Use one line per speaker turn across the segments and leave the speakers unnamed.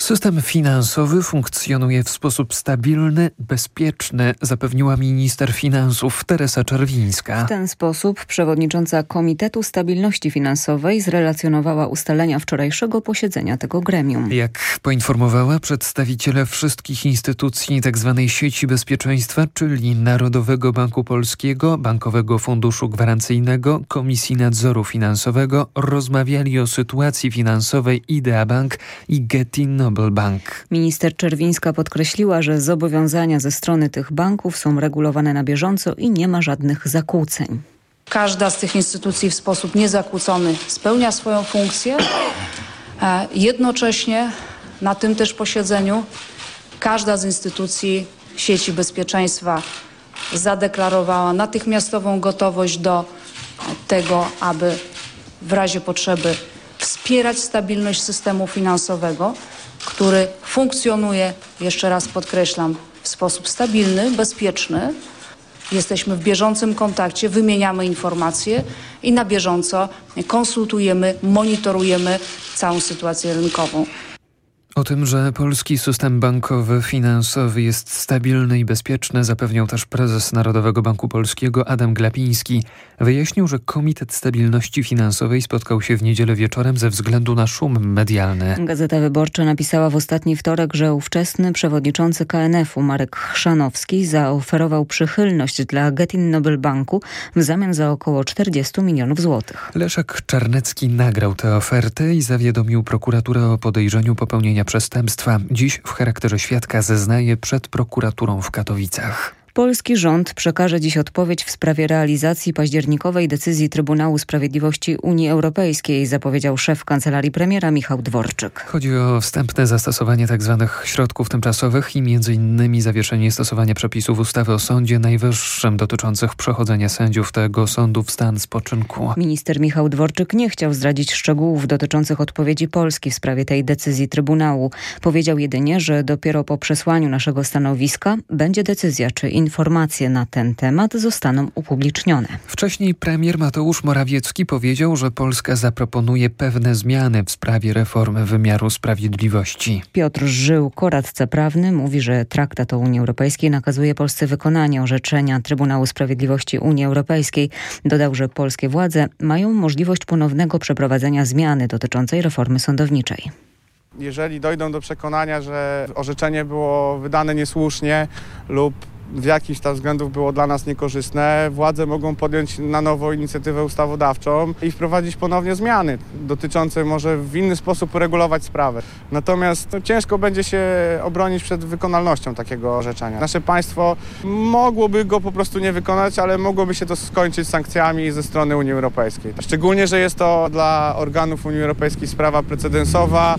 System finansowy funkcjonuje w sposób stabilny, bezpieczny, zapewniła minister finansów Teresa Czerwińska.
W ten sposób przewodnicząca Komitetu Stabilności Finansowej zrelacjonowała ustalenia wczorajszego posiedzenia tego gremium.
Jak poinformowała, przedstawiciele wszystkich instytucji tzw. sieci bezpieczeństwa, czyli Narodowego Banku Polskiego, Bankowego Funduszu Gwarancyjnego, Komisji Nadzoru Finansowego rozmawiali o sytuacji finansowej Idea Bank i Getin Noble Bank.
Minister Czerwińska podkreśliła, że zobowiązania ze strony tych banków są regulowane na bieżąco i nie ma żadnych zakłóceń.
Każda z tych instytucji w sposób niezakłócony spełnia swoją funkcję. Jednocześnie na tym też posiedzeniu każda z instytucji sieci bezpieczeństwa zadeklarowała natychmiastową gotowość do tego, aby w razie potrzeby wspierać stabilność systemu finansowego, który funkcjonuje, jeszcze raz podkreślam, w sposób stabilny, bezpieczny. Jesteśmy w bieżącym kontakcie, wymieniamy informacje i na bieżąco konsultujemy, monitorujemy całą sytuację rynkową.
O tym, że polski system bankowy, finansowy jest stabilny i bezpieczny, zapewniał też prezes Narodowego Banku Polskiego Adam Glapiński. Wyjaśnił, że Komitet Stabilności Finansowej spotkał się w niedzielę wieczorem ze względu na szum medialny.
Gazeta Wyborcza napisała w ostatni wtorek, że ówczesny przewodniczący KNF-u Marek Chrzanowski zaoferował przychylność dla Getin Noble Banku w zamian za około 40 milionów złotych.
Leszek Czarnecki nagrał tę ofertę i zawiadomił prokuraturę o podejrzeniu popełnienia przestępstwa. Dziś w charakterze świadka zeznaje przed prokuraturą w Katowicach.
Polski rząd przekaże dziś odpowiedź w sprawie realizacji październikowej decyzji Trybunału Sprawiedliwości Unii Europejskiej, zapowiedział szef Kancelarii Premiera Michał Dworczyk.
Chodzi o wstępne zastosowanie tzw. środków tymczasowych i m.in. zawieszenie stosowania przepisów ustawy o Sądzie Najwyższym dotyczących przechodzenia sędziów tego sądu w stan spoczynku.
Minister Michał Dworczyk nie chciał zdradzić szczegółów dotyczących odpowiedzi Polski w sprawie tej decyzji Trybunału. Powiedział jedynie, że dopiero po przesłaniu naszego stanowiska będzie decyzja, czy informacje na ten temat zostaną upublicznione.
Wcześniej premier Mateusz Morawiecki powiedział, że Polska zaproponuje pewne zmiany w sprawie reformy wymiaru sprawiedliwości.
Piotr Żył, radca prawny, mówi, że traktat o Unii Europejskiej nakazuje Polsce wykonanie orzeczenia Trybunału Sprawiedliwości Unii Europejskiej. Dodał, że polskie władze mają możliwość ponownego przeprowadzenia zmiany dotyczącej reformy sądowniczej.
Jeżeli dojdą do przekonania, że orzeczenie było wydane niesłusznie lub z jakichś tam względów było dla nas niekorzystne, władze mogą podjąć na nowo inicjatywę ustawodawczą i wprowadzić ponownie zmiany dotyczące może w inny sposób uregulować sprawę. Natomiast ciężko będzie się obronić przed wykonalnością takiego orzeczenia. Nasze państwo mogłoby go po prostu nie wykonać, ale mogłoby się to skończyć sankcjami ze strony Unii Europejskiej. Szczególnie, że jest to dla organów Unii Europejskiej sprawa precedensowa,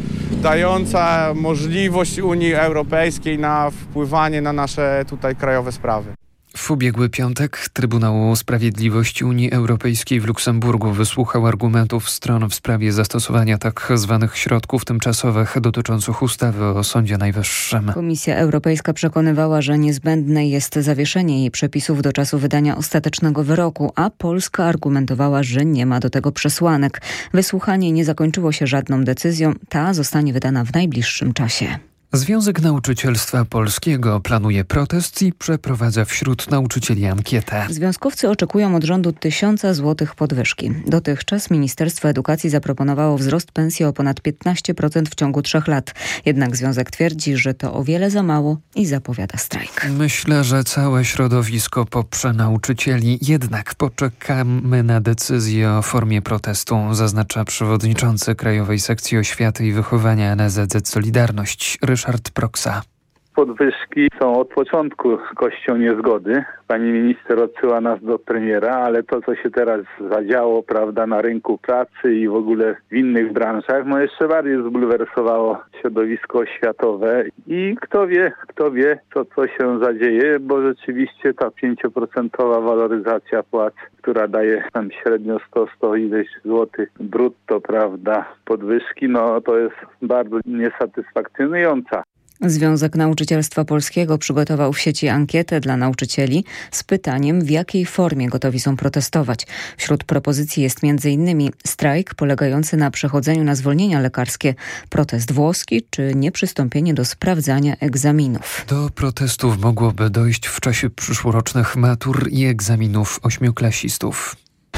dająca możliwość Unii Europejskiej na wpływanie na nasze tutaj krajowe sprawy.
W ubiegły piątek Trybunał Sprawiedliwości Unii Europejskiej w Luksemburgu wysłuchał argumentów stron w sprawie zastosowania tzw. środków tymczasowych dotyczących ustawy o Sądzie Najwyższym.
Komisja Europejska przekonywała, że niezbędne jest zawieszenie jej przepisów do czasu wydania ostatecznego wyroku, a Polska argumentowała, że nie ma do tego przesłanek. Wysłuchanie nie zakończyło się żadną decyzją, ta zostanie wydana w najbliższym czasie.
Związek Nauczycielstwa Polskiego planuje protest i przeprowadza wśród nauczycieli ankietę.
Związkowcy oczekują od rządu 1000 złotych podwyżki. Dotychczas Ministerstwo Edukacji zaproponowało wzrost pensji o ponad 15% w ciągu 3 lat. Jednak związek twierdzi, że to o wiele za mało i zapowiada strajk.
Myślę, że całe środowisko poprze nauczycieli, jednak poczekamy na decyzję o formie protestu, zaznacza przewodniczący Krajowej Sekcji Oświaty i Wychowania NSZZ Solidarność Ryszard Proksa.
Podwyżki są od początku kością niezgody. Pani minister odsyła nas do premiera, ale to, co się teraz zadziało, prawda, na rynku pracy i w ogóle w innych branżach, jeszcze bardziej zbulwersowało środowisko oświatowe. I kto wie, co się zadzieje, bo rzeczywiście ta 5% waloryzacja płac, która daje tam średnio 100 ileś złotych brutto, prawda, podwyżki, to jest bardzo niesatysfakcjonująca.
Związek Nauczycielstwa Polskiego przygotował w sieci ankietę dla nauczycieli z pytaniem, w jakiej formie gotowi są protestować. Wśród propozycji jest m.in. strajk polegający na przechodzeniu na zwolnienia lekarskie, protest włoski czy nieprzystąpienie do sprawdzania egzaminów.
Do protestów mogłoby dojść w czasie przyszłorocznych matur i egzaminów ośmioklasistów.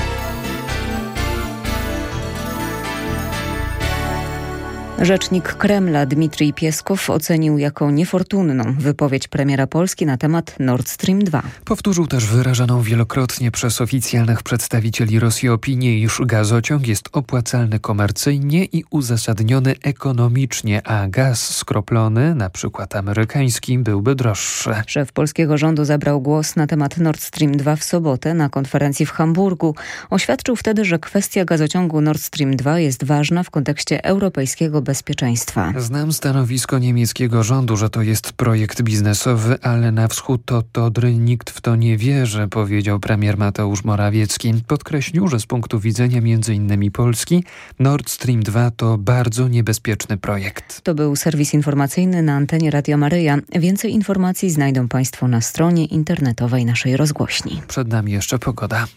Rzecznik Kremla Dmitrij Pieskow ocenił jako niefortunną wypowiedź premiera Polski na temat Nord Stream 2.
Powtórzył też wyrażaną wielokrotnie przez oficjalnych przedstawicieli Rosji opinię, iż gazociąg jest opłacalny komercyjnie i uzasadniony ekonomicznie, a gaz skroplony, na przykład amerykański, byłby droższy.
Szef polskiego rządu zabrał głos na temat Nord Stream 2 w sobotę na konferencji w Hamburgu. Oświadczył wtedy, że kwestia gazociągu Nord Stream 2 jest ważna w kontekście europejskiego bezpieczeństwa.
Znam stanowisko niemieckiego rządu, że to jest projekt biznesowy, ale na wschód od Odry nikt w to nie wierzy, powiedział premier Mateusz Morawiecki. Podkreślił, że z punktu widzenia m.in. Polski Nord Stream 2 to bardzo niebezpieczny projekt.
To był serwis informacyjny na antenie Radia Maryja. Więcej informacji znajdą Państwo na stronie internetowej naszej rozgłośni.
Przed nami jeszcze pogoda.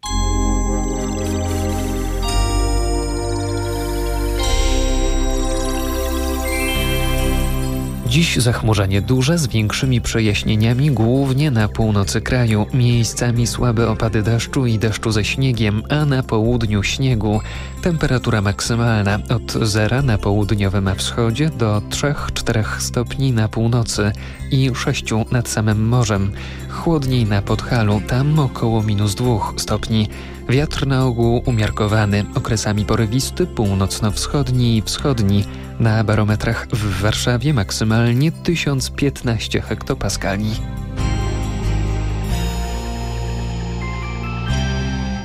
Dziś zachmurzenie duże z większymi przejaśnieniami, głównie na północy kraju. Miejscami słabe opady deszczu i deszczu ze śniegiem, a na południu śniegu. Temperatura maksymalna od 0 na południowym wschodzie do 3-4 stopni na północy i 6 nad samym morzem. Chłodniej na Podhalu, tam około -2 stopni. Wiatr na ogół umiarkowany, okresami porywisty, północno-wschodni i wschodni. Na barometrach w Warszawie maksymalnie 1015 hektopaskali.